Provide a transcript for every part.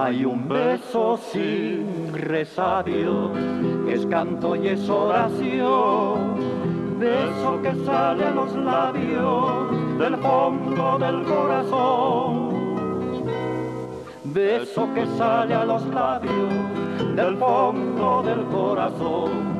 Hay un beso sin resabios, que es canto y es oración, beso que sale a los labios del fondo del corazón, beso que sale a los labios del fondo del corazón.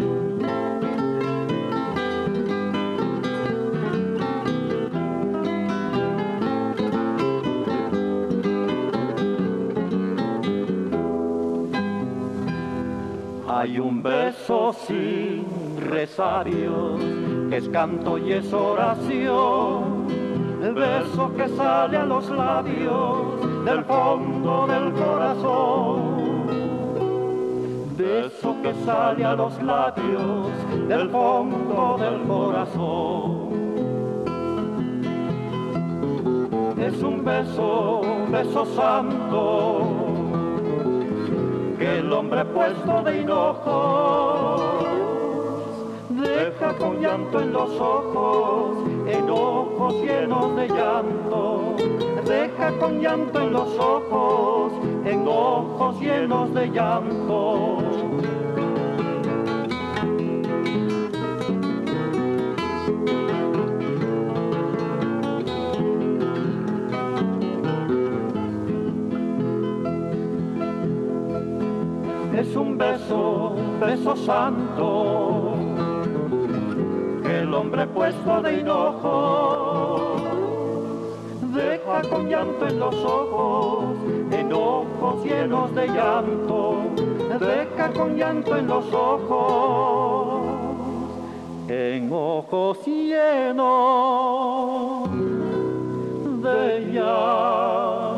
Hay un beso sin resabios, que es canto y es oración, el beso que sale a los labios del fondo del corazón, beso que sale a los labios del fondo del corazón. Es un beso, beso santo, que el hombre puesto de hinojos deja con llanto en los ojos, ojos llenos de llanto, deja con llanto en los ojos, ojos llenos de llanto. Es un beso, beso santo, que el hombre puesto de hinojos deja con llanto en los ojos, ojos llenos de llanto, deja con llanto en los ojos, ojos llenos de llanto.